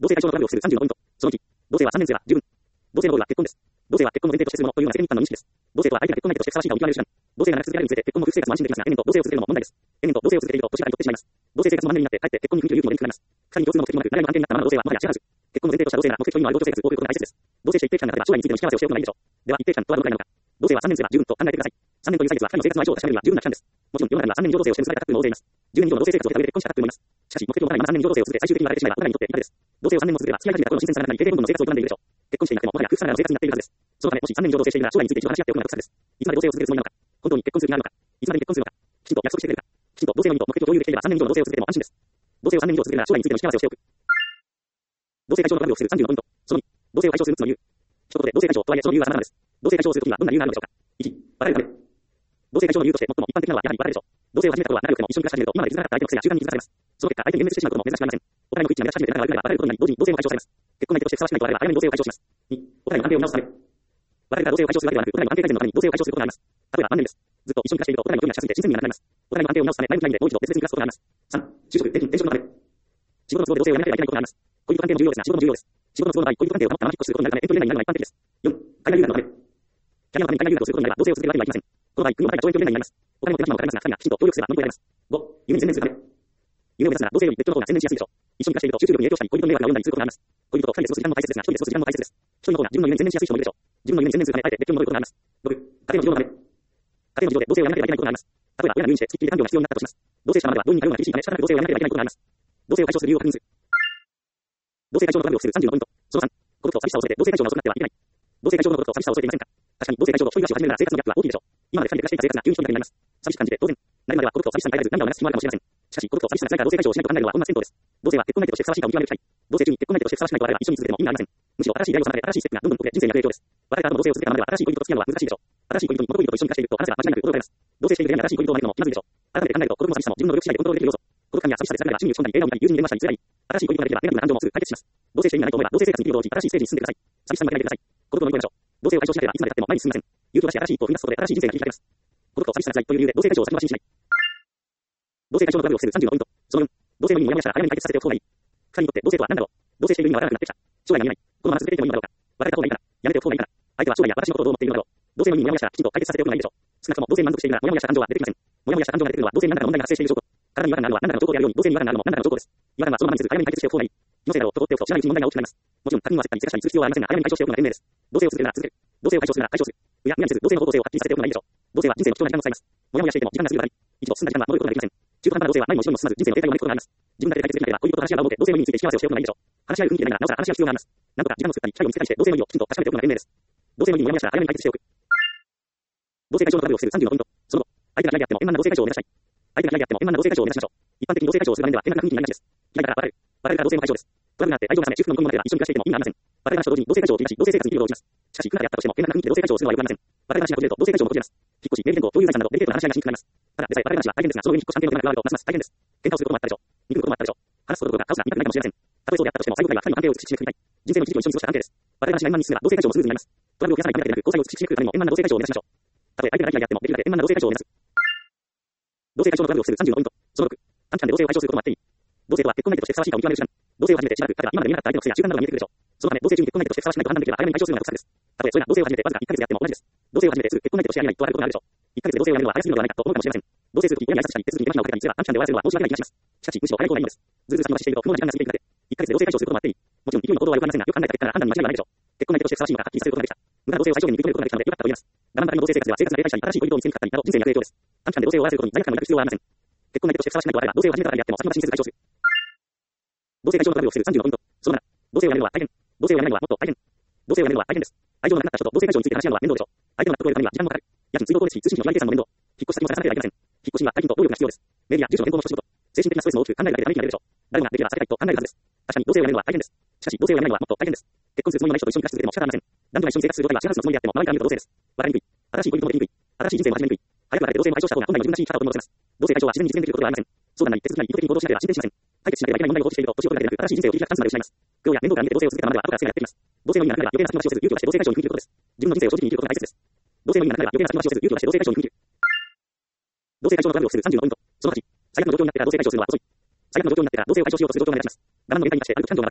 同性対象のトラブルをする30のポイント。その1、同性は3年生は十分。同性のゴールは結婚です。同性は結婚の前提としてするものというのが世間一般の認識です。同性とは相手が結婚相手としてふさわしいかを見極める手段。同性が長く続けられるにつれて結婚の夫婦生活も安心できますが、延々と同性を続けるのも問題です。延々と同性を続けていると年が取ってしまいます。同性生活もマンネリになって、かえって結婚に踏み切る勇気も出にくくなります。二人に共通の目的もなく、誰も関係になったままの同性はもはや違わず、結婚の前提とした同性が目的と意味のある同性生活を送ることが大切です。同性者一定期間の中では将来についての幸せをしておくのがいいでしょう。では一定期間とはどのくらいなのか。同性は3年生は十分と考えてください。3年という歳月は二人の生活の相性を確かめるには十分な期間です。もちろん世の中には3年以上同性をして結ばれたカップルも大勢います。10年以上の同性生活を経た上で結婚したカップルもいます。しかし目的を持たないまま3年以上同性を続け最終的に別れてしまえばお互いにとって痛手です。同性を3年も続ければ付き合い始めた頃の新鮮さがなくなり、定々どんどん生活を営んでいるでしょう。結婚していなくてももはや夫婦さながらの生活になっているはずです。そのためもし3年以上同棲しているなら将来について一度話し合っておくのが不可です。いつまで同棲を続けるつもりなのか。本当に結婚する気があるのか。いつまでに結婚するのか。きちんと約束してくれるか。きちんと同性の意味と目的を共有できていれば3年以上の同棲を続けても安心です。同棲を3年以上続けるなら将来についての幸せをしておく。同性解消のトラブルをする30のポイント。その2、同性を解消する6つの理由。一言で同性解消とはいえその理由は様々です。同性解消をするときはどんな理由があるのでしょうか。1、別れるため。同性解消の理由として最も一般的なのはやはり別れでしょう。同性を始めた頃は仲良くても一緒に暮らし始めると今まで気づかなかった相手の癖や習慣に気づかされます。その結果相手に幻滅してしまうことも珍しくありません。お互いの不一致が目立ち始めて仲が悪くなれば別れることになり同時に同性も解消されます。結婚相手としてふさわしくないとあれば早めに同性を解消します。2、お互いの安定を見直すため。別れから同性を解消するわけではなく、お互いの安定改善のために同性を解消することがあります。例えば万年です。ずっと一緒に暮らしているとお互いの距離が近づいて親身にならなくなります。お互いの安定を見直すため前向きな意味でもう一度別々に暮らすことがあります。3、就職、転職のため。仕事の都合で同性を辞めなければいけないことがあります。恋人関係も重要ですが仕事も重要です。仕事の都合の場合、恋人関係を保ったまま引っ越しすることになるため遠距離恋愛になるのが一般的です。4、海外留学のため。キャリアのために海外留学をすることになれば同性を続けるわけにはいきません。この場合、国の場合は長遠距離恋愛になります。お金も手間暇もかかりますが、二人がきちんと協力すれば乗り越えられます。5、夢に専念するため。夢を目指すなら同性より別居の方が専念しやすいでしょう。一緒に暮らしていると集中力に影響したり、恋人の迷惑が及んだりすることがあります。恋人と二人で過ごす時間も大切ですが、一人で過ごす時間も大切です。一人の方が自分の夢に専念しやすい人もいるでしょう。自分の夢に専念するため、あえて別居に戻ることがあります。6、家庭の事情のため。家庭の事情で同性を辞めなければいけないことがあります。例えば親が入院して付きっきりで看病が必要になったとします。同性者の間では病院に通うのが厳しいため、仕方なく同性を辞めなければいけないことがあります。同性を解消する理由を確認する。同性解消のトラブルをする30のポイント。その3、孤独と寂しさを恐れて同性解消が遅くなってはいけない。同性解消の孤独と寂しさを恐れていませんか。確かに同性解消後一人暮らしを始めるなら生活のギャップは大きいでしょう。今まで二人で暮らしていた生活が急に一人だけになります。寂しく感じて当然。なるまでは孤独と寂しさに耐えられず涙を流す暇もあるかもしれません。しかし孤独と寂しさが辛いから同性解消をしないと考えるのは本末転倒です。同性は結婚相手としてふさわしいかを見極める機会。同性中に結婚相手としてふさわしくないとあれば一緒に続けても意味がありません。むしろ新しい出会いを定めて新しいステップがどんどん起こって人生に与える影響です。別れた後も同性を続けたままでは新しい恋人と付き合うのは難しいでしょう。新しい恋人に元恋人と一緒に暮らしていると話せば間違いなく心が折れます。同性している恋愛に新しい恋人を招くのも気まずいでしょう。改めて考えると孤独も寂しさも自分の努力次第でコントロールできる要素。孤独感や寂しさで辛いが趣味を仕込んだり映画を見たり友人に電話したり辛い。新しい恋人ができればネガティブな感情もすぐ解決します。同性して意味がないと思えば同性生活に生きると同時新しいステージに進んでください。寂しさに負けないでください。孤独を乗り越えましょう。同性を解消しなければいつまで経っても前に進みません。勇気を出して新しい一歩を踏み出すことで新しい人生が切り開けます。孤独と寂しさが辛いという理由で同性解消を先延ばしにしない。同性解消のトラブルを防ぐ30のポイント。その4、同性の意味にモヤモヤしたら早めに解決させておく方がいい。二人にとって同性とは何だろう。同性している意味は長くなってきた。将来が見えない。このまま続けていてもいいのだろうか。別れた方がいいかな。やめておく方がいいかな。相手は将来や私のことをどう思っているのだろう。同性の意味にモヤモヤしたらきちんと解決させておくのがいいでしょう。少なくとも同性に満足しているならモヤモヤした感情は出てきません。モヤモヤした感情が出てくるのは同性に何らかの問題が発生している証拠。体に違和感があるのは何らかの兆候であるように同性に違和感があるのも何らかの兆候です。違和感はそのままにせず早めに解決しておく方がいい。気のせいだろうと放っておくと知らないうちに問題が大きくなります。もちろん他人は絶対にせかしたりする必要はありませんが早めに解消しておくのが賢明です。同性を続けるなら続ける。同性を解消するなら解消する。いや、無理せず同性の方向性をはっきりさせておくのがいいでしょう。同性は人生の貴重な時間を使います。モヤモヤしていても時間が過ぎるたび、一度進んだ時間は戻ることができません。中途半端な同性は前にも後ろにも進まず人生の停滞を招くことがあります。自分だけで解決できなければ恋人と話し合う場を設け同性の意味について幸せをしておくのがいいでしょう。話し合う雰囲気でないならなおさら話し合う必要があります。なんとか時間を作ったり機会を見つけたりして同性の意味をきちんと確かめておくのが賢明です。同性の意味にモヤモヤしたら早めに解決しておく。同性解消のトラブルを防ぐ30のポイント。その後、相手が嫌であっても円満な同性解消を目指したい。相手が嫌であっても円満な同性解消を目指しましょう。一般的に同性解消をする場面では円満な雰囲気になりがちです。嫌いから別れる。別れから同性の解消です。トラブルがあって愛情が冷め、修復の見込みまでは一緒に暮らしていても意味がありません。別れ話と同時に同性解消を繰り出し、同性生活に生きることをします。しかし、いくらであったとしても円満な雰囲気で同性解消をするのはよくありません。別れ話が途切れると同性解消も途切れます。引っ越し、名義変更、共有財産などデリケートな話し合いがしにくくなります。ただでさえ別れ話は大変ですが、その上に引っ越し関係の手間が加わるとますます大変です。喧嘩をすることもあったでしょう。憎むこともあったでしょう。話すことがカオスが見たくないかもしれません。たとえそうであったとしても最後くらいは二人の関係を美しく締めくくりたい。人生の一時を一緒に過ごした関係です。別れ話が円満に進めば同性解消もスムーズになります。トラブルを増やさないためだけでなく、交際を美しく締めくくるためにも円満な同性解消を目指しましょう。たとえ相手が嫌いであってもできるだけ円満な同性解消を目指す。同性解消のトラブルを防ぐ30のポイント。その6、短期間で同性を解消することもあっていい。同性とは結婚相手としてふさわしいかを見極める手段。同性を始めてしばらく経てば今まで見えなかった相手の癖や習慣などが見えてくるでしょう。そのため同性中に結婚相手としてふさわしくないと判断できれば早めに解消するのが得策です。たとえそれが同性を始めてわずか1ヶ月であっても同じです。同性を始めてすぐ結婚相手としてやれないとあることがあるでしょう。1ヶ月で同性をやめるのは早すぎるのではないかと思うかもしれません。同性するとき親に挨拶したり手続きに手間暇をかけたりすれば短期間で終わらせるのは申し訳ない気がします。しかしむしろ早い方がいいのです。ずるずる先延ばししていると不毛な時間が過ぎていくので、1ヶ月で同性解消することもあっていい。もちろん勢いの行動は良くありませんが、よく考えた結果なら判断に間違いはないでしょう。結婚相手としてふさわしいのかはっきりさせることができた。無駄な同性を最小限に食い止めることができたので良かったと言えます。我慢ばかりの同性生活では生活が停滞したり新しい恋人を見つけにくかったりなど人生に悪い影響です。短期間で同性を終わらせることに罪悪感を抱く必要はありません。結婚相手としてふさわしくないとあれば同性を始めたからであっても先延ばしにせず解消する。同性解消のトラブルを防ぐ30のポイント。その7、同性をやめるのは大変。同性をやめるのはもっと大変。同性をやめるのは大変です。愛情のなくなった人と同性解消について話し合うのは面倒でしょう。相手の納得を得るためには時間もかかる。家賃、水道光熱費、通信費の2割計算の面倒。引っ越し先も探さなければいけません。引っ越しには大金と労力が必要です。メディア、住所の変更の処置ごと。精神的なストレスも大きく考えるだけでため息が出るでしょう。誰もができれば避けたいと考えるはずです。確かに同性をやめるのは大変です。しかし同性をやめるのはもっと大変です。結婚するつもりのない人と一緒に暮らし続けても仕方ありません。男女が一緒に生活する場合はシェアハウスのつもりであっても周りから見ると同性です。笑いにくい。新しい恋人もできにくい。新しい人生も始めにくい。早く別れて同性も解消した方が本来の自分らしい生き方を取り戻せます。同性解消は自然に実現できることではありません。そうなり手続きなり意図的に行動しなければ進展しません。解決しなければいけない問題を放置していると年を取るだけでなく新しい人生を切り開くチャンスまで失います。苦労や面倒から見て同性を続けたままでは後からすぐやってきます。同性の意味がなくなれば余計な先延ばしをせず勇気を出して同性解消に踏み切ることです。自分の人生を正直に生きることが大切です。同性の意味がなくなれば余計な先延ばしをせず勇気を出して同性解消に踏み切る。同性解消のトラブルを防ぐ30のポイント。その8、最悪の状況になってから同性解消するのは遅い。最悪の状況になってから同性を解消しようとする状況が目立ちます。我慢の限界に達してあると感情が爆発します。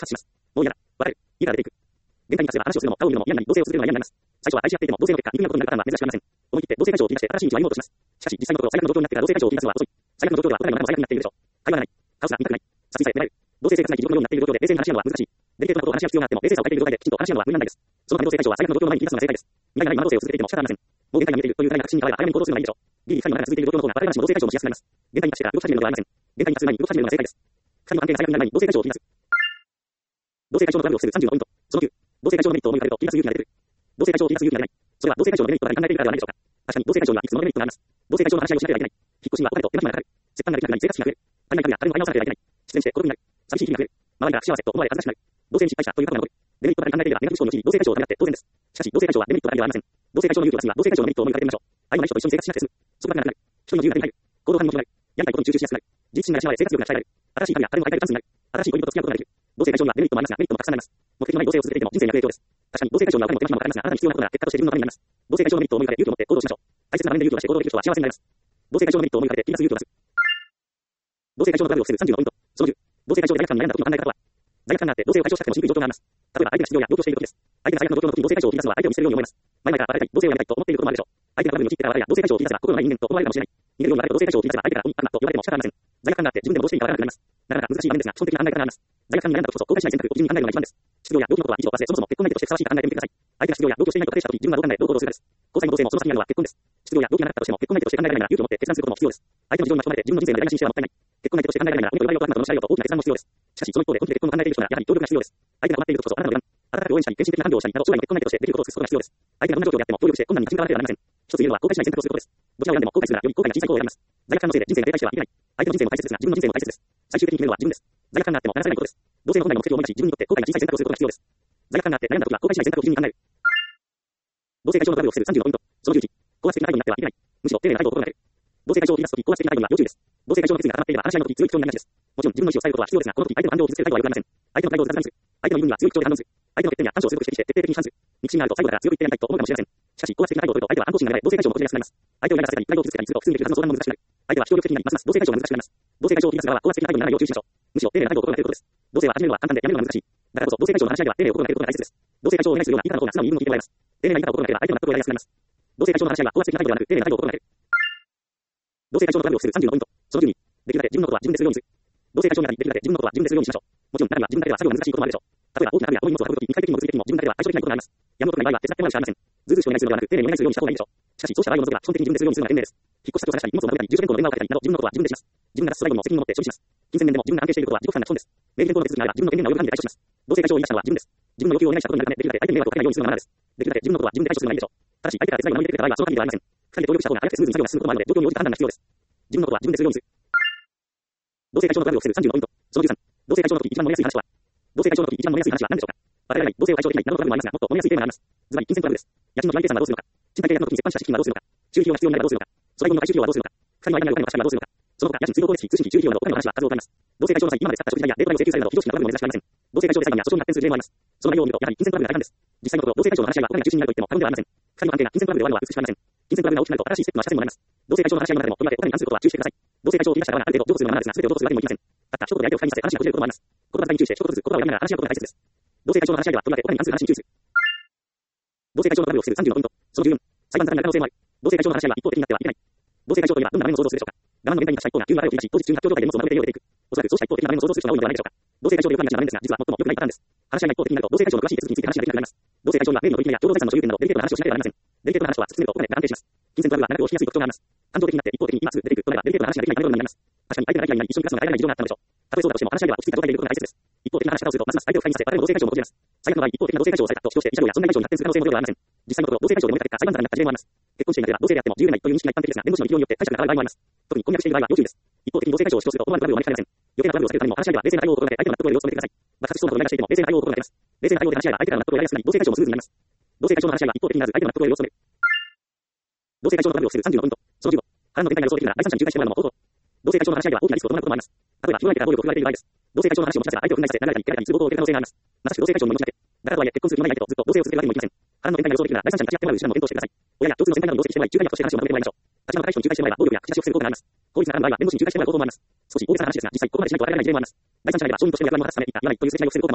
もう嫌だ。別れる。家から出ていく。現代に達せば話をするのも、顔を見るのも嫌になり、同棲を続けるのが嫌になります。最初は愛し合っていても、同棲の結果、憎み合うことになるパターンは珍しくありません。思い切って同棲解消を切り出して新しい道を歩もうとします。しかし、実際のところ、最悪の状況になってから同棲解消を切り出すのは遅い。最悪の状況では、答えも何も最悪になっているでしょう。会話がない。カオスが見たくない。殺人さえ狙える。同棲生活が地獄のようになっている状況で、冷静に話し合うのは難しい。デリケートなことを話し合う必要があっても、冷静さを欠いている状態で、きちんと話し合うのは無理難題です。そのため同棲解消は最悪の状況の前に切り出すのが正解です。未来がないまま同棲を続けていても仕方ありません。もう限界が見えているという大な確信に変われば、早めに行動するのがいいでしょう。ギリギリ2人の中が続いている状況の方が、別れ話も同棲解消もしやすくなります。限界に達してから動き始めるのではありません。限界に達する前に動き始めるのが正解です。2人の関係が最悪になる前に同棲解消を切り出す。同棲解消のトラブルを防ぐ30のポイント。その9。同棲解消のメリットを思い浮かべると切り出す勇気が出てくる。同棲解消を切り出す勇気が出ない。それは同棲解消のメリットばかり考えているからではないでしょうか。確かに同棲解消にはいくつものメリットがあります。同棲解消の話し合いをしなければいけない。引っ越しにはお金と手間暇がかかる。折半ができなくなり生活費が増える。足りない金が誰も買い直さなければいけない。失恋して孤独になる。寂しい日々が増える。周りが不幸せと思われ恥ずかしくなる。同棲に失敗したという過去が残る。デメリットばかり考えていればネガティブ思考に陥り、同棲解消をためらって当然です。しかし、同棲解消はデメリットばかりではありません。同棲解消の勇気を出すには、同棲解消のメリットを思い浮かべてみましょう。愛のない人と一緒に生活しなくて済む。そこがなくなる。人にも自由が手に入る。行動範囲も広がる。やりたいことに集中しやすくなる。自立心が養われ、生活力が鍛えられる。新しい旅や誰も相手にチャンスになる。新しい恋人と付き合うことができる。同棲解消にはデメリットもありますが、メリットもたくさんあります。目的のない同棲を続けていても人生に悪影響です。確かに同棲解消にはお金も手間暇もかかりますが、あなたに必要なことが結果として自分のためになります。同棲解消のメリットを思い浮かべ勇気を持って行動しましょう。大切な場面で勇気を出して行動できる人は幸せになります。同棲解消のメリットを思い浮かべて切り出す勇気を出す。同棲解消のトラブルを防ぐ30のポイント。その10。同棲解消で罪悪感に悩んだ時の考え方は、罪悪感があって同棲を解消したくてもしにくい状況があります。例えば相手が失業や病気をしている時です。相手が最悪の状況の時に同棲解消を切り出すのは相手を見捨てるように思います。前々から別れたい、同棲をやめたいと思っていることもあるでしょう。相手がトラブルに陥ってから別れや同棲解消を切り出せば心のない人間と思われるかもしれない。逃げるようになると同棲解消を切り出せば相手から鬼あんなと言われても仕方ありません。罪悪感があって自分でもどうしていいかわからなくなります。なかなか難しい場面ですが、基本的な考え方があります。罪悪感に悩んだ時こそ後悔しない選択を基準に考えるのが一番です。失業や病気のことは以上忘れ、そもそも結婚相手としてふさわしいか考えてみてください。相手が失業や病気をしていないと仮定した時、自分はどう考え、どう行動するかです。交際も同棲もその先にあるのは結婚です。失業や病気がなかったとしても結婚相手として考えられないなら勇気を持って決断することも必要です。相手の事情に巻き込まれて自分の人生のやり直しにしてはもったいない。結婚相手として考えられないならお金と奪い合うとあなたの試合をと大きな決断も必要です。しかしその一方で本気で結婚を考えている人ならやはり協力が必要です。相手が困っていることこそあなたの温かく応援したり、献身的な伴侶をしたりなど将来の結婚相手としてできることを尽くすことが必要です。相手がどんな状況であっても協力して困難に立ち向かわなければなりません。一つ言えるのは後悔しない選択をすることです。どちらを選んでも後悔するならより後悔が小さい方を選びます。罪悪感のせいで人生が停滞してはいけない。相手の人生も大切ですが自分の人生も大切です。最終的に決めるのは自分です。罪悪感があっても話せないことです。同性の本来の目的を思い出し自分にとって後悔が小さい選択をすることが必要です。罪悪感があって悩んだ時は後悔しない選択を基準に考える。同性解消のトラブルを防ぐ30のポイント。その11。高圧的な態度になってはいけない。むしろ丁寧な態度を心がける。同性解消を切り出す時高圧的な態度には要注意です。同性解消の決意が固まっていれば話し合いの時強い口調になりがちです。もちろん自分の意思を伝えることは必要ですが、この時相手の感情を傷つける態度は良くありません。相手の態度を雑談する。相手の言い分には強い口調で反論する。相手の欠点や短所を強く指摘して徹底的に批判する。憎しみがあると最後だから強く言ってやりたいと思うかもしれません。しかし高圧的な態度を取ると相手は反抗心が芽生え、同性解消も起こりやすくなります。相手を嫌がらせたり、態度を傷つけたりすると普通にできるはずの相談も難しくなる。相手は非協力的になり、ますます同性解消が難しくなります。同性解消を切り出す側は高圧的な態度にならないよう注意しましょう。むしろ丁寧な態度を心がけることです。同性は始めるのは簡単でやめるのは難しい。だからこそ同性解消の話し合いでは丁寧を心がけることが大切です。同性解消をお願いするような言い方の方が素直に言い分を聞いてもらいます。丁寧な言い方を心がければ相手の納得を得られやすくなります。同性解消の話し合いは高圧的な態度ではなく丁寧な態度を心がける。同性解消のトラブルを防ぐ30のポイント。その12。できるだけ自分のことは自分でするようにする。同性解消にあたりできるだけ自分のことは自分でするようにしましょう。もちろん中には自分だけでは作業が難しいこともあるでしょう。例えば大きな家具や重い荷物を運ぶときに快適にも物理的にも自分だけでは解消できないことがあります。やむことない場合は手伝ってもらうしかありません。ずうずうしくお願いするのではなく丁寧にお願いするようにした方がいいでしょう。しかしそうした場合のことが基本的に自分でするようにするのが賢明です。引っ越し先を探したり荷物を運べたり住所変更の電話をかけたりなど自分のことは自分でします。自分が出す最後の責任を持って処理します。金銭面でも自分が安定していることは自己負担が基本です。名義変更の手続きがあれば自分の権限が及ぶ範囲で対処します。同性解消を言い出したのは自分です。自分の要求をお願いしたことになるためできるだけ相手に迷惑をかけないようにするのがマナーです。できるだけ自分のことは自分で対処するのがいいでしょう。ただし相手から手伝いを守りてくれた場合はその限りではありません。二人で協力した方が早くてスムーズに作業が進むこともあるので状況に応じた判断が必要です。自分のことは自分でするようにする。同性解消のトラブルを防ぐ30のポイント。その13。同性解消の時一番燃えやすい話は同性解消の時一番燃えやすい話は何でしょうか。別れられない、同性を解消できないなどのトラブルもありますが、もっと燃えやすいテーマがあります。ズバリ金銭トラブルです。家賃の隣計算はどうするのか。賃貸契約の時に折半した資金はどうするのか。収費用が必要になればどうするのか。粗大分の回収費用はどうするのか。二人の間にあるお金の貸し借りはどうするのか。その他、家賃、水道光熱費、通信費、住費用などお金の話は数多くあります。同性解消の際、今まで使った食事代やデータ代を請求されるなど非常識なトラブルも珍しくありません。同性解消で裁判や訴訟に発展する例もあります。その内容を見ると、やはり金銭トラブルが大半です。実際のところ、同性解消の話し合いはお金が中心になると言っても過言ではありません。二人の関係が金銭トラブルで終わるのは美しくありません。金銭トラブルが大きくなると新しいステップの射線もなります。同性解消の話し合いの中でも、とりわけお金に関することは注意してください。同性解消を切り出した側がある程度譲歩するのはマナーですが、全てを譲歩するわけにもいきません。たった一言で相手を不快にさせ話がこじれることもあります。言葉遣いに注意して一言ずつ言葉をやめながら話し合うことが大切です。同性解消の話し合いはとりわけお金に関する話に注意する。同性解消のトラブルを防ぐ30のポイント。その14。裁判沙汰になる可能性もある。同性解消の話し合いは一方的になってはいけない。同性解消といえばどんな場面を想像するでしょうか。我慢の限界に達した一方が急な流れを切り出し、当日中に発表状態で荷物を並べて家を出ていく。おそらくそうした一方的な場面を想像する人が多いのではないでしょうか。同性解消でよくありがちな場面ですが、実は最も良くないパターンです。話し合いが一方的になると、同性解消の詳しい手続きについて話ができなくなります。同性解消には名義の取り決めや共同財産の所有権などデリケートな話をしなければなりません。デリケートな話とは突き詰めるとお金が安定します。金銭トラブルは長くをしやすい特徴があります。感情的になって一方的に今すぐ出ていくとなればデリケートな話ができないことになります。確かに相手が大嫌いになり一緒に暮らすのが耐えられない事情があったのでしょう。たとえそうだとしても話し合いでは落ち着いた状態でいることが大切です。一方的な話し方をするとますます相手を不快にさせ、別れの同性解消も起こります。最悪の場合、一方的な同性解消をされたと主張して、慰謝料や損害賠償に発展する可能性もゼロではありません。実際のところ、同性解消で燃えた結果、裁判沙汰になった事例もあります。結婚していなければ同性であっても自由でないという認識が一般的ですが、弁護士の力量によって解釈が変わる場合もあります。特に婚約している場合は要注意です。一方的に同性解消を主張すると思わぬトラブルを招きかねません。余計なトラブルを避けるためにも話し合いでは冷静な対応を心がけ、相手の納得を得るよう努めてください。爆発しそうなことを促していても冷静な対応を心がけます。冷静な対応で話し合いは相手からの納得を得られやすくなり、同性解消もスムーズになります。同性解消の話し合いは一方的にならず相手の納得を得るよう努める。同性解消のトラブルを防ぐ30のポイント。その15。波乱の展開が予想できるなら第三者に仲介してもらうのも方法。同性解消の話し合いでは大きなリスクを伴うこともあります。例えば、非常相手が暴力を振られている場合です。同性解消の話を持ち出せば相手を不内させ、流れたり、切られたり、通報を受ける可能性があります。まさしく同性解消の命だけ。だからとはいえ、結婚する気のない相手とずっと同性を続けるわけにもいきません。波乱の展開が予想できるなら第三者に立ち会ってもらう手段も検討してください。親や共通の先輩などに同席してもらい、仲介役として話をまとめてもらいましょう。立場の対人に仲介してもらえば暴力や口出しを防ぐことがあります。法律がある場合は弁護士に仲介してもらう方法もあります。少し大げさな話ですが、実際ここまでしないと与えられない事例もあります。第三者では証人としての役割も果たすため、言わないという説明をすることもあります。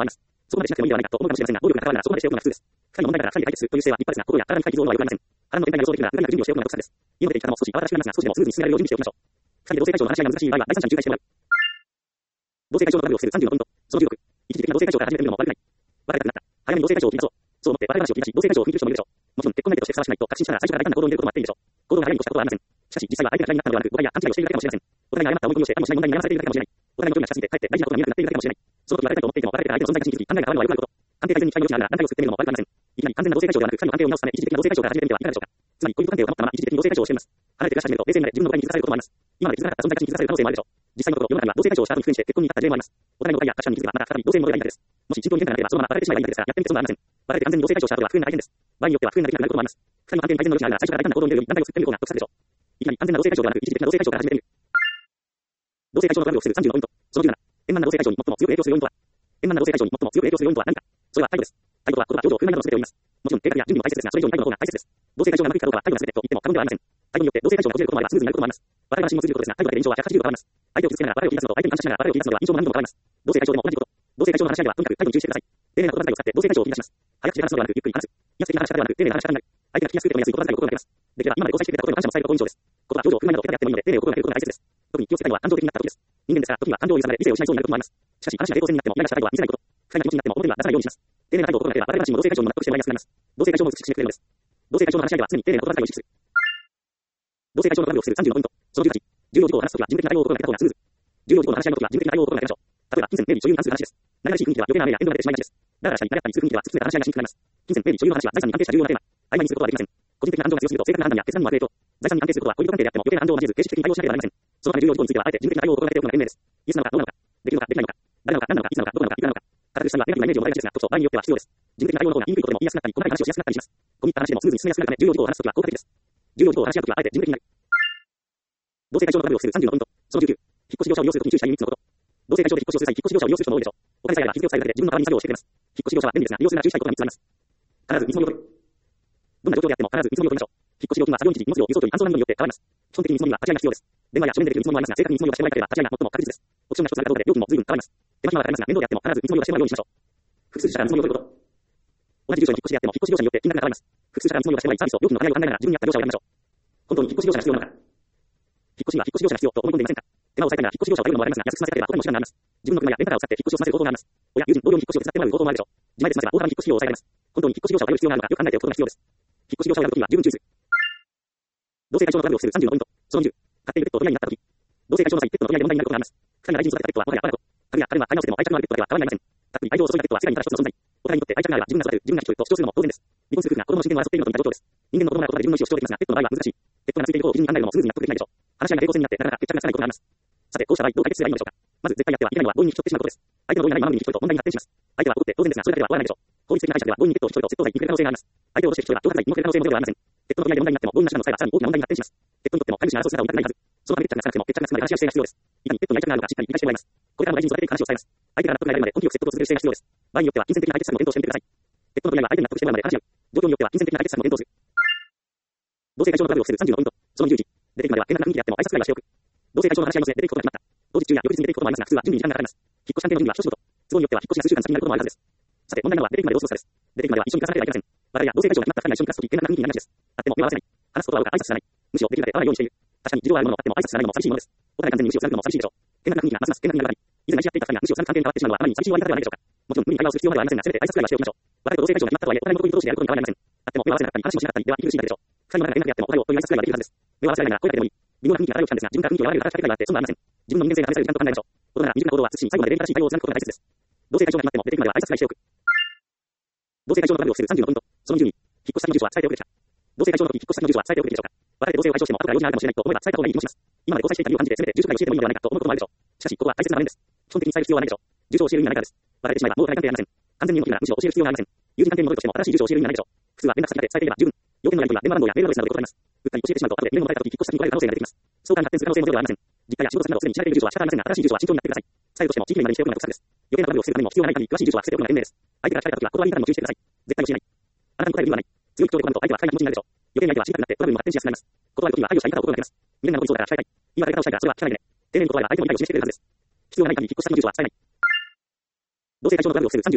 そこまでしなくてもいいのではないかと思うかもしれませんが、暴力が関わるならそこまでしておくのが普通です。二人の問題なら二人で解決するという姿勢は立派ですが、心や体に深い傷を負うのは良くありません。波の展開が予想できるなら、普段から準備をしておくのが得策です。家まで行き方も少し慌ただしくなりますが、少しでもスムーズに進められるよう準備しておきましょう。二人で同性解消の話し合いが難しい場合は、第三者に仲介してもらう。同性解消のトラブルを防ぐ30のポイント。その16。一時的な同性解消から始めてみるのも悪くない。別れたくなった。早めに同性解消を切り出そう。そう思って別れ話を切り出し、同性解消を踏み切る人もいるでしょう。もちろん、結婚相手としてふさわしくないと確信したら最初から大胆な行動に出ることもあっていいでしょう。行動が早いに越したことはありません。しかし、実際は相手が嫌いになったのではなく、誤解や勘違いをしているだけかもしれません。お互いに誤った思い込みをしてかもしれない問題に悩まされているだけかもしれない。お互いの距離が近すぎて、かえって大事なことが見えなくなっているだけかもしれない。その時は別れたいと思っていても、別れてる相手の存在が信じずに考えが変わるのは良くないこと。関係改善に期待をしながら団体を作ってみるのも悪くありません。いきなり完全な同性解消ではなく、二人の関係を見直すため、一時的な同性解消から始めてみてはいかがでしょうか。つまり、恋人関係を保ったまま一時的に同性解消をしてみます。離れて暮らし始めると、冷静になれ自分の誤解に気づかされることもあります。今まで気づかなかった存在が気づかされる可能性もあるでしょう。実際のところ、世の中には同性解消をした後に復縁して結婚に至った事例もあります。お互いの誤解や価値観に気づけば、また再び同性に戻ればいいだけです。もし慎重に検査がなければ、そのまま別れてしまえばいいだけですから、やってみて損はありません。別れて完全に同性解消した後は復縁が大変です。場合によっては復縁ができなくなることもあります。二人の関係に改善の余地があるなら、最初から大胆な行動に出るように団体を作ってみる方が得策でしょう。いきなり完全な同性解消ではなく、一時的な同性解消から始めてみる。同性解消のトラブルを防ぐ30のポイント。その17。円満な同性解消に最も強く影響する要因とは。円満な同性解消に最も強く影響する要因とは何か。それは態度です。態度とは言葉、表情、振る舞いなどの全てを言います。もちろん計画や準備も大切ですが、それ以上に態度の方が大切です。同性解消がうまくいくかどうかは態度が全てと言っても過言ではありません。態度によって同性解消がこじれることもあればスムーズになることもあります。笑い話も通じることですが、態度だけで印象は180度変わります。相手を傷つけながら別れを切り出すのと相手に感謝しながら別れを切り出すのでは印象も何度も変わります。同性解消でも同じこと。同性解消の話し合いではとにかく態度に注意してください。丁寧な言葉遣いを使って同性解消を切り出します。早口で話すのではなく、ゆっくり話す。威圧的な話し方ではなく、丁寧な話し方になる。相手が聞きやすくても安い言葉遣いを心がけます。できれば今まで交際してくれたことへの感謝も最後の好印象です。言葉、表情、振る舞いなど手がやってもいいので、丁寧を心がけることが大切です。特に気をつけたいのは感情的になった時です。人間ですから、時には感情を揺さぶられ理性を失いそうになることもあります。しかし、話が平等線になっても嫌なした態度は見せないこと。不快な気持ちになっても表には出さないようにします。丁寧な態度を心がければ、別れ話も同性解消にも納得してもらいやすくなります。同性解消も美しく締めくれるのです。同性解消の話し合いでは常に丁寧な言葉遣いを意識する。同性解消のトラブルを防ぐ30のポイント。その18。重要事項を話すときは人的な対応を心がけた方がスムーズ。重要事項の話し合いのときは人的な対応を心がけましょう。例えば、金銭、名利、所有に関する話です。慣れらしい雰囲気では余計な雨や塩分が出てしまいがちです。だらだらしたり、誰やったりする雰囲気では突き詰めた話し合いがしにくくなります。金銭、名利、所有の話は財産に関係した重要なテーマ。曖昧にすることはできません。個人的な感情が強すぎると正確な判断や決断にも悪い影響。財産に関係することは恋人関係であっても余計な感情を交えず形式的に対応しなければなりません。そのため重要事項についてはあえて人的な対応を心がけておくのが賢明です。イエスなのかどうなのか、できるのかできないのか、誰なのか何なのかいつなのかどこなのかいくらなのか。固くしたりはネガティブなイメージを持たれがちですが、時と場合によっては必要です。人的な対応の方が言いにくいことでも言いやすくなったり、細かい話をしやすくなったりします。込み入った話でもスムーズに進めやすくなるため重要事項を話すときは効果的です。重要事項を話し合うときはあえて人的になる。同性解消のトラブルを防ぐ30のポイント。その19。引っ越し業者を利用するときに注意したい3つのこと。同性解消で引っ越しをする際、引っ越し業者を利用する人も多いでしょう。お金さえあれば日付を伝えるだけで自分の代わりに作業をしてくれます。引っ越し業者は便利ですが、利用するなら注意したいことが3つあります。必ず見積もりを取る。どんな状況であっても必ず見積もりを取りましょう。引っ越し料金は作業日時、荷物を輸送距離、搬送難易度によって変わります。基本的に見積もりは立ち会いが必要です。電話や書面でできる見積もりもありますが、正確に見積もりをしてもらいたければ立ち会いが最も確実です。オプションが一つあるかどうかで料金も随分変わります。手間暇はかかりますが、面倒であっても必ず見積もりをしてもらうようにしましょう。複数社から見積もりを取ること。同じ住所に引っ越しであっても引っ越し業者によって金額が変わります。複数社から見積もりをしてもらい、サービスと料金の兼ね合いを考えながら自分に合った業者を選びましょう。本当に引っ越し業者が必要なのか。引っ越しには引っ越し業者が必要と思い込んでいませんか。手間を抑えたいなら引っ越し業者を頼るのもわかりますが、安く済ませたければ後でも時間があります。自分の車やレンタカーを使って引っ越しを済ませる方法があります。親、友人、同僚に引っ越しを手伝ってもらう方法もあるでしょう。自前で済ませば大幅に引っ越し費用を抑えられます。本当に引っ越し業者を頼る必要があるのかよく考えておくことが必要です。引っ越し業者を選ぶときには十分注意する。同性解消のトラブルを防ぐ30のポイント。その20。飼っているペットを取り合いになったとき。同性解消の際、ペットの取り合いで問題になることがあります。二人が大事に育てたペットはもはや我が子。彼や彼は飼い直せても愛着のあるペットだけは変わりありません。たっぷり愛情を注いだペットは世界にただ一つの存在。お互いにとって愛着があれば自分が育てる、自分が引き取ると主張するのも当然です。離婚する夫婦が子供の親権を争っているのと似た状況です。人間の子供なら子供で自分の意思を主張できますが、ペットの場合は難しい。ペットがついていることを基準に考えるのもスムーズに納得できないでしょう。話し合いが平行線になってなかなか決着がつかないことがあります。さて、こうした場合どう解決すればいいのでしょうか。まず絶対やってはいけないのは強引に引き取ってしまうことです。相手の同意がないまま無理に引き取ると問題に発展します。相手は怒って当然ですが、それだけでは終わらないでしょう。法律的な解釈では強引にペットを引き取ると窃盗罪に触れる可能性があります。相手を脅して引き取れば脅迫罪にも触れる可能性もゼロではありません。ペットの取り合いで問題になっても強引な手段の際はさらに大きな問題に発展します。ペットにとっても飼い主が争う姿を見たくないはず。そのため決着がつかなくても決着がつかない話し合いが必要です。いかにペットに愛着があるのかしっかり理解してもらいます。これからも大事に育てていく話を伝えます。相手が納得が得られるまで根気よく説得を続ける姿勢が必要です。場合によっては金銭的な解決策も検討してみてください。ペットの取り合いは相手に納得してもらうまで話し合う。状況によっては金銭的な解決策も検討する。同性解消のトラブルを防ぐ30のポイント。その21。出てくるまでは険な雰囲気であっても挨拶くらいはしておく。同性解消の話し合いの末出ていくことが決まった。当日中や翌日に出ていくこともありますが、普通は準備に時間がかかります。引っ越し関係の準備は一仕事。都合によっては引っ越しが数週間先になることもあるはずです。さて、問題なのは出ていくまでどう過ごすかです。出ていくまでは一緒に暮らさなければいけません。我々や同性解消が決まった二人が一緒に暮らすとき、険な雰囲気になりがちです。あっても目を合わせない。話すことは多く挨拶さない。むしろできるだけ会わないようにしている。確かに事情があるものもあっても挨拶さないのも寂しいものです。お互い完全に無視をされるのも寂しいでしょう。険な雰囲気がますます険な雰囲気になり、以前愛し合っていた二人が無視をされる関係に変わってしまうのはあまりに寂しい終わり方ではないでしょうか。もちろん無理に会話をする必要まではありませんが、せめて挨拶くらいはしておきましょう。我々と同性解消が決まったとはいえ、お互いの恋人同士であることに変わりありません。あっても目を合わせなかったり話もしなかったりでは息苦しいだけでしょう。二人の仲が変なであってもお互いをという挨拶くらいはできるはずです。目を合わせられながら声だけでもいい。微妙な雰囲気が漂うしたんですが、自分から雰囲気を和らげる働きかけがあって損はありません。自分の人間性が試される時間と考えましょう。ことなら未熟な行動は慎み最後まで礼儀正しい対応を貫くことが大切です。同性解消が決まっても出ていくまでは挨拶くらいしておく。同性解消のトラブルを防ぐ30のポイント。その12。引っ越し先の住所は伝えておくべきか。同性解消の時、引っ越し先の住所は伝えておくべきでしょうか。別れて同性を解消しても後から用事があるかもしれないと思えば伝えた方がいい気もします。今まで交際していた理由を感じてせめて住所くらい教えてもいいのではないかと思うこともあるでしょう。しかし、ここは大切な場面です。基本的に伝える必要はないでしょう。住所を教える意味はないからです。別れてしまえばもう大関係ありません。完全にの時ならむしろ教える必要がありません。友人関係に戻るとしても新しい住所を教える意味はないでしょう。普通は連絡先だけ伝えていれば十分。要件のやり取りは電話番号やメールアドレスなどで断ります。うっかり教えてしまうと後でメールをもらえた時引っ越し先に来られる可能性が出てきます。ストーカーに発展する可能性もゼロではありません。実家や仕事先などすでに知られている住所は仕方ありませんが、新しい住所は慎重になってください。再度としても地域名までにしておくのが得策です。余計なトラブルを防ぐためにも必要がない限り詳しい住所は伏せておくのが賢明です。相手が聞かれた時は言葉にからも注意してください。絶対に教えない。あなたに答える理由はない。強い口調で拒むと相手は不快な気持ちになるでしょう。余計な相手は静かになってトラブルも発展しやすくなります。断る時には配慮した言い方を心がけます。未練なことにそうだから控えたい。言い悪い方をしたいがそれは聞かないでね。丁寧に断れば相手も理解を示してくれるはずです。必要がない限り引っ越し先の住所は伝えない。同性解消のトラブルを防ぐ30のポイント。そ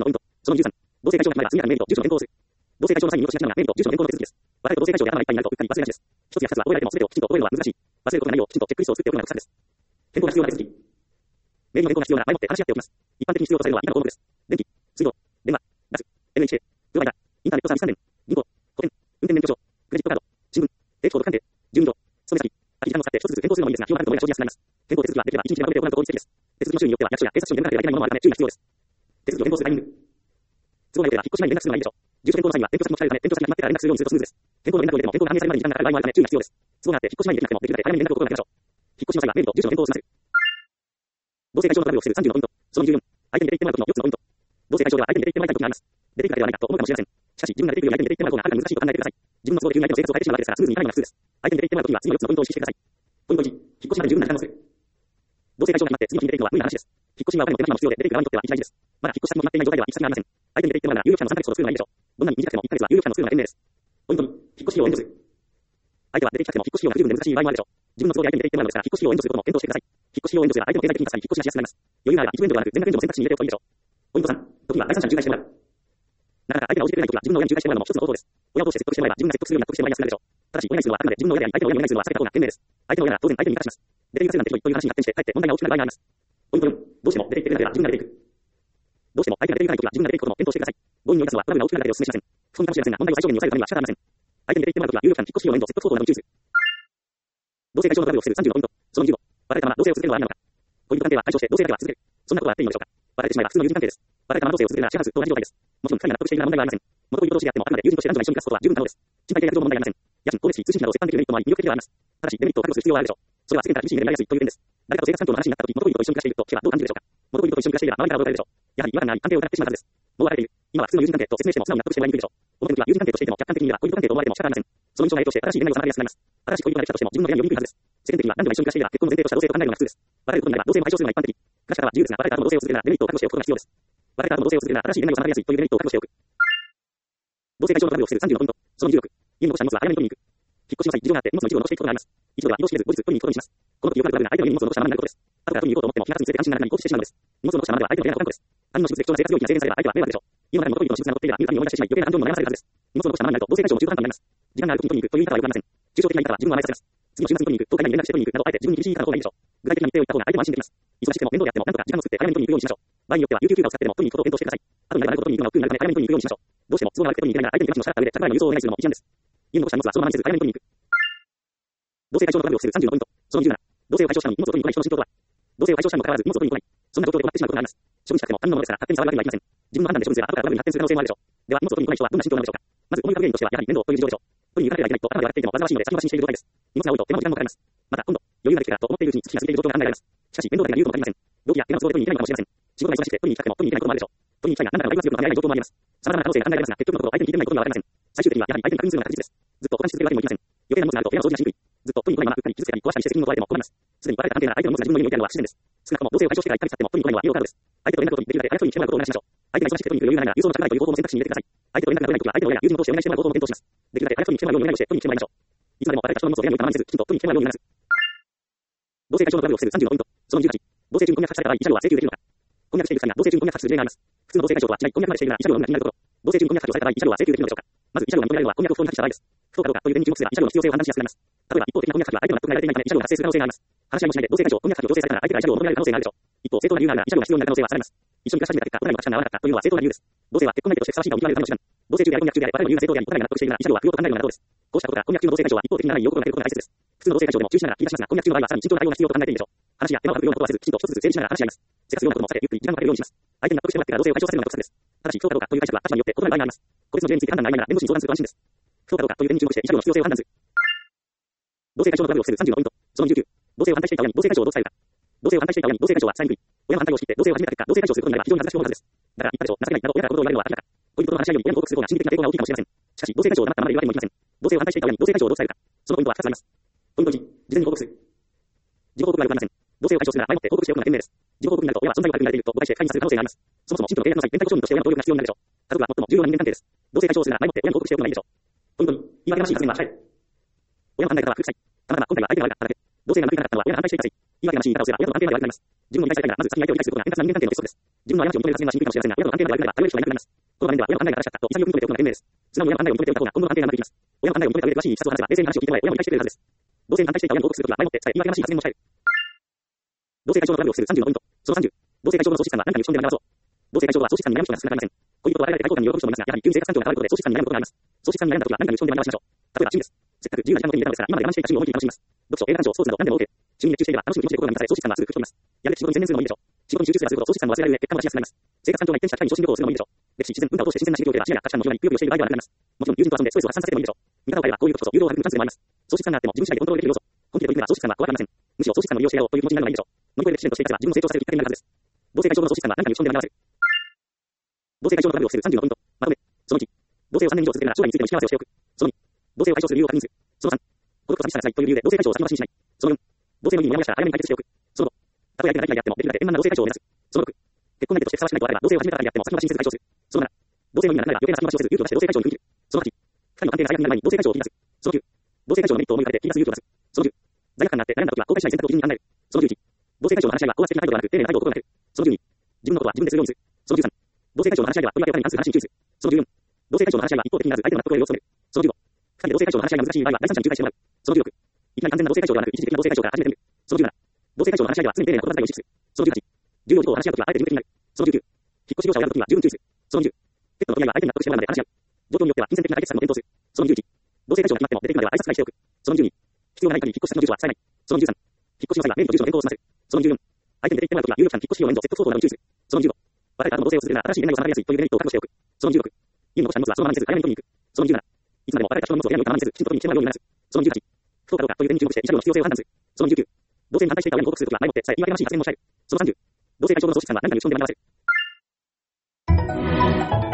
その13、同性解消が決まれば速やかにメリット、住所の変更をする。同性解消の際に見事しなければメリット、住所の変更の手続きです。若いと同性解消で頭がいっぱいになるとうっかり忘れがちです。一つや二つは覚えられても全てをきちんと覚えるのは難しい。忘れることのないようきちんとチェックリストを作っておくのが国策です。変更が必要な手続き。メールの変更が必要なら前もって話し合っておきます。一般的に必要とされるのは以下の項目です。電気、水道、電話、ガス、NHA、プロバイダー、インターネットサービス関連、銀行、保険、運転免許証、クレジットカード、新聞、定期購読関係、住民票、勤め先、空き時間を使って一つずつ変更するのもいいですが、費用がかかると思い生じやすくなります。変更手続きはできれば1日でまとめて行うと効率的です。手続きの種類によっては役所や警察署に連絡ができないものもあるため注意が必要です。手続きを変更するタイミング。都合が良ければ引っ越し前に連絡するのがいいでしょう。住所変更の際には転居先も聞かれるため、転居先が決まってから連絡するようにするとスムーズです。変更の連絡を入れても変更が判明されるまでに時間がかかる場合もあるため注意が必要です。都合があって引っ越し前にできなくてもできるだけ早めに連絡を取るのがいいでしょう。引っ越しの際はメールと住所の変更を済ませる。同性解消のトラブルを防ぐ30のポイント。その14、相手に出ていってもらう時の4つのポイント。同性解消では相手に出ていってもらいたい時があります。出ていかなければないかと思うかもしれません。しかし、自分が出ていくより相手に出ていってもらう方がはるかに難しいと考えてください。自分の都合で急に相手の生活を変えてしまうわけですから、スムーズにいかないのが普通です。相手に出ていってもらう時は次の4つのポイントを意識してください。ポイント1、引っ越しまで十分な時間をする。同性解消が決まって次の日に出ていくのは無理な話です。引っ越しにはお金も手間も必要で、出ていく側にとっては一大事です。まだ引っ越し先も決まっていない状態では行き先がありません。相手に出ていってもらうなら有力者の3ヶ月を作るのがいいでしょう。どんなに短くても1ヶ月は有力者の作るのが賢明です。ポイント2、引っ越し費用を援助する。相手は出てきたくても引っ越し費用が不十分で難しい場合もあるでしょう。自分の都合で相手に出ていってもらうのですから、引っ越し費用を援助することも検討してください。引っ越し費用を援助すれば相手の経済的に助かり、引っ越しがしやすくなります。余裕があれば一部援助ではなく全額援助の選択肢に入れておくといいでしょう。ポイント3、時は第三者に仲介してもらう。なかなか相手が応じてくれないときは自分の親に仲介してもらうのも一つの方法です。親を通して説得してもらえば自分が説得するように納得してもらいやすくなるでしょう。ただし、親にするのはあくまで自分の親であり、相手の親にお願いするのは避けた方が賢明です。相手の親なら当然相手に味方します。出ていかせるなんてひどいという話に発展して、かえって問題が大きくなる場合があります。ポイント4、どうしても出ていってくれなければ自分が出ていく。どうしても相手が出ていかないときは自分が出ていくことも検討してください。強引に追い出すのはトラブルが大きくなるだけでお勧めしません。不本意かもしれませんが、問題を最小限に抑えるためには仕方ありません。相手に出ていってもらうときは有力者に引っ越し費用の援助、説得方法などに注意する。同性解消のトラブルを防ぐ30のポイント。その15、別れたまま同性を続けるのはありなのか。恋人関係は解消して同性だけは続ける。そんなことはあっていいのでしょうか。別れてしまえば普通の友人関係です。別れたまま同性を続けるならシェアハウスと同じ状態です。もちろん二人が納得しているような問題はありません。元恋人同士であってもあくまで友人として男女が一緒に暮らすことは十分可能です。賃貸契約上の問題はありません。家賃、光熱費、通信費などを折半できるメリットもあり魅力的ではあります。ただし、デメリットを覚悟する必要はあるでしょう。それは世間から厳しい目で見られやすいという点です。誰かと生活環境の話になったとき、元恋人と一緒に暮らしていると聞けばどう感じるでしょうか。元恋人と一緒に暮らしていれば周りからどうされるでしょう。やはり違和感があり、関係を疑ってしまうはずです。もう別れている。今は普通の友人関係と説明しても素直に納得してもらいにくいでしょう。表向きは友人関係としていても客観的に見れば恋人関係と思われても仕方ありません。その印象が影響して新しい恋愛を収まりやすくなります。新しい恋人ができたとしても自分の部屋に呼びにくいはずです。世間的には男女が一緒に暮らしていれば結婚の前提とした同性と考えるのが普通です。別れることになれば同性も解消するのが一般的。暮らし方は自由ですが、別れた後も同性を続けるならデメリットを覚悟しておくことが必要です。別れた後も同性を続けるなら新しい恋愛を収まりやすいというデメリットを覚悟しておく。同性解消のトラブルを防ぐ30のポイント。その16、家に残した荷物は早めに取りに行く。引っ越しの際、事情があって荷物の一部を残していくことがあります。一度では移動しきれず後日取りに行くことにします。この時よくあるトラブルが相手の家に荷物を残したままになることです。後から取りに行こうと思っても気がついて関心がなくなり放置してしまうのです。荷物を残したままでは相手の部屋の保管庫です。他人の私物で貴重な生活領域が制限されれば相手は迷惑でしょう。家の中に元々の私物が残っていれば見るたびに思い出してしまい余計な感情にも悩まされるはずです。荷物を残したままになると同性解消も中途半端になります。時間がある時に取りに行くという言い方はよくありません。抽象的な言い方は自分を甘やかせます。次の週末に取りに行くと誰かに連絡して取りに行くなどあえて自分に厳しい言い方の方がいいでしょう。具体的な日程を言った方が相手も安心できます。忙しくても面倒であってもなんとか時間を作って早めに取りに行くようにしましょう。場合によっては有給休暇を使ってでも取りに行くことを検討してください。後になればなるほど取りに行くのが億劫になるため早めに取りに行くようにしましょう。どうしても都合が悪くて取りに行けないなら相手に手間賃を支払った上で着払いの郵送をお願いするのも一案です。家に残した荷物はそのままにせず早めに取りに行く。同性解消のトラブルを防ぐ30のポイント。その17、同性を解消したのに荷物を取りに来ない人の心境とは。同性を解消したにもかかわらず荷物を取りに来ない。そんな状況で困ってしまうことがあります。処分したくても他人のものですから勝手に触るわけにはいきません。自分の判断で処分すれば後からトラブルに発展する可能性もあるでしょう。では荷物を取りに来ない人はどんな心境なのでしょうか。まず思い浮かぶ原因としてはやはり面倒という事情でしょう。取りに行かなければいけないと頭が上がっていても煩わしいので先延ばしにしている状態です。荷物が多いと手間も時間もかかります。また今度余裕ができてからと思っているうちに月日が過ぎている状況が案内られます。しかし面倒だけが理由とも限りません。動機や手間の都合で取りに行けないのかもしれません。仕事が忙しくて取りに行きたくても取りに行けないこともあるでしょう。取りに行きたいが何だか割りますよと考えない状況もあります。様々な可能性が考えられますが結局のところ相手に聞いてみないことにはわかりません。最終的にはやはり相手に確認するのが確実です。ずっと保管し続けるわけにもいきません。余計な荷物があると部屋の掃除がしにくい。ずっと取りに来ないままうっかり傷つけたり壊したりして責任を取られても困ります。すでに別れた関係なら相手の荷物が自分の家に置いてあるのは不自然です。少なくとも同性を解消してから1ヶ月経っても取りに来ないのはイエローカードです。相手と連絡を取りできるだけ早く取りに来てもらうことをお願いしましょう。相手が忙しくて取りに来る余裕がないなら郵送の仕方ないという方法も選択肢に入れてください。相手と連絡が取れないときは相手の親や友人の同士をお願いしてもらう方法も検討します。できるだけ早く取りに来てもらうようにお願いをして取りに来てもらいましょう。いつまでも別れた人の荷物を部屋に置いたままにせずきちんと取りに来てもらうようになります。同性解消のトラブルを防ぐ30のポイント。その18、同性中に婚約された場合慰謝料は請求できるのか。婚約している2人が同性中に婚約される事例があります。普通の同性解消とは違い婚約までしているなら慰謝料の有無が気になるところ。同性中に婚約解消された場合慰謝料は請求できるのでしょうか。まず慰謝料が認められるのは婚約を不当に破棄した場合です。不当かどうかという点に注目すれば慰謝料の必要性を判断しやすくなります。例えば一方的な婚約破棄は相手の納得が得られていないため慰謝料が発生する可能性があります。話し合いもしないで同性解消、婚約破棄を強制されたら相手から慰謝料を求められる可能性があるでしょう。一方正当な理由があるなら慰謝料が必要になる可能性はされます。一緒に暮らし始めた結果、お互いの価値観が合わなかったというのは正当な理由です。同性は結婚相手としてふさわしいかを見極めるための手段。同性中であれ婚約中であれ別れの理由が正当でありお互いが納得しているなら慰謝料は不要と考えるのが妥当です。こうしたことから婚約中の同性解消は一方的にならないよう心がけることが大切です。普通の同性解消でも注意しながら聞き出しますが、婚約中の場合はさらに慎重な対応が必要と考えていいでしょう。話や手間をかけるようなことはせず、きちんと一つずつ整理しながら話し合います。せかすようなことも避けてゆっくり時間をかけるようにします。相手に納得してもらってから同性を解消させるのが得策です。ただし、不当かどうかという解釈は立場によって異なる場合があります。個別の事例について判断が曖昧なら弁護士に相談すると安心です。不当かどうかという点に注目して慰謝料の必要性を判断する。同性解消のトラブルを防ぐ30のポイント。その19、同性を反対していた親に同性解消をどう伝えるか。同性を反対していた親に同性解消は伝えにくい。親の反対を知って同性を始めた結果、同性解消することになれば非常に恥ずかしく思うはずです。だから言ったでしょう、情けないなど親からことを言われるのは明らか。恋人との話し合いより親に報告する方が心理的な抵抗が大きいかもしれません。しかし、同性解消を黙ったままで言うわけにもいきません。同性を反対していた親に同性解消をどう伝えるか。そのポイントは2つあります。ポイント1、事前に報告する。自己報告はよくありません。同性を解消するなら前もって報告しておくのが賢明です。自己報告になると親は存在を悪くなれていると誤解して介入させる可能性があります。そもそも信徒の契約の際、連帯保証人として親の協力が必要になるでしょう。家族は最も重要な人間関係です。同性解消をするなら前もって親に報告しておくのがいいでしょう。ポイント2、言い訳がましい発言は控える。親の考え方は古臭い。たまたま今回は相手が悪かっただけ。同性が悪くなかったのは親が反対していたせい。言い訳がましい言い方をすれば親との関係が悪くなります。自分の理解されたいならまず先に相手を理解することが円滑な人間関係の一つです。自分の過ちを認める発言はしにくいかもしれませんが、親との関係が悪くなれば頼れる人がいなくなります。 この場面では親の考えが正しかったと潔く認めておくのが賢明です。素直に親の考えを認めておいた方が今後の関係がうまくいきます。親の考えを認めた上で詳しいいきさつを話せば、冷静に話を聞いてもらえ、親も理解してくれるはずです。同性に反対していた親に報告するときは、前もって伝え、言い訳がましい発言も控える。同性解消のトラブルを防ぐ30のポイント。その30。同性解消の総指揮官は何かに打ち込んで学ばそう。同性解消とは総指揮官に悩む人が少なくありません。恋人を与えられて外交官に喜ぶ人もいますが、やはり急に生活環境が変わることで総指揮官に悩むことがあります。総指揮官に悩んだときは何かに打ち込んで学ばしましょう。例えば趣味です。せっかく自由な時間を手に入れたのですから、今まで我慢していた趣味を思い切り楽しみます。読書、映画鑑賞、スポーツなど何でも OK。趣味に熱中していれば楽しむ気持ちで心が満たされ、総指揮官はすぐ吹き飛びます。やるべき仕事に専念するのもいいでしょう。仕事に集中すればするほど総指揮官も忘れられる上、結果も出しやすくなります。生活環境が一変した機会に昇進旅行をするのもいいでしょう。歴史、自然、文化を通して新鮮な刺激を受ければ視野や価値観も広がり、ぷよぷよしている場合ではなくなります。もちろん友人と遊んでストレスを発散させてもいいでしょう。見方を変えればこういうことこそ有料を育むチャンスでもあります。総指揮官があっても自分次第でコントロールできる要素。本気で取り組めば総指揮官は怖くありません。むしろ総指揮官の利用し合おうという気持ちになるのがいいでしょう。乗り越える試練としていけば自分を成長させるきっかけになるはずです。同性解消の総指揮官は何かに打ち込んで学ばせる。同性解消のトラブルを防ぐ30のポイント。まとめ。その1。同性を3年以上続けるなら将来についての意識合わせをしておく。その2。同性を解消する理由を確認する。その3。孤独と寂しさが辛いという理由で同性解消を先延ばしにしない。その4。同性の意味にモヤモヤしたら早めに解決しておく。その5。たとえ相手が何かであってもできるだけ円満な同性解消を目指す。その6。結婚相手としてふさわしくないと分かれば同性を始めたからであっても先延ばしにせず解消する。その7。同性の意味がないなら余計な先延ばしをせず勇気を出して同性解消に踏み切る。その8。二人の関係が最悪になる前に同性解消を切り出す。その9。同性解消のメリットを思い浮かべて切り出す勇気を出す。その10。罪悪感があって悩んだ時は後悔しない選択を基準に考える。その11。同性解消の話し合いは高圧的な態度ではなく丁寧な態度を心がける。その12。自分のことは自分でするようにする。その13。同性解消の話し合いは取り分け他に関する話に注意する。その14。同性解消の話し合いは一方的にならず相手の納得を得るよう努める。その15。二人で同性解消の話し合いが難しい場合は第三者に仲介してもらう。その16。いきなり完全な同性解消ではなく一時的な同性解消から始めてみる。その17。同性解消の話し合いでは常に丁寧な言葉遣いを意識する。その18。重要事項を話し合うときはあえて人的になる。その19。引っ越し業者を選ぶときは十分注意する。その20。ペットの取り合いは相手に納得してもらうまで話し合う。状況によっては金銭的な解決策も検討する。その21。同性解消が決まっても出てくるまでは挨拶くらいしておく。その22。必要がない限り引っ越し先の住所は伝えない。その23。引っ越しの際は名義と住所の変更を済ませる。その24。相手に出て行ってもらうときは有力者に引っ越し費用の免除、接触相当などに注意する。その25。別れた後も同性を続けるなら新しい恋愛を収まりやすいというメリットを確保しておく。その26。家に残した荷物はそのままにせず早めに取りに行く。その27。いつまでも別れた人の荷物を部屋に置いたままにせず、きちんと取りに来てもらうようにならす。その28。不当かどうかという点に注目して慰謝料の必要性を判断する。その29。同性に反対していた親に報告するときは前もって伝え言い訳がましい発言も控える。その30。同性解消の総指揮官は何かに打ち込んで学ばせる。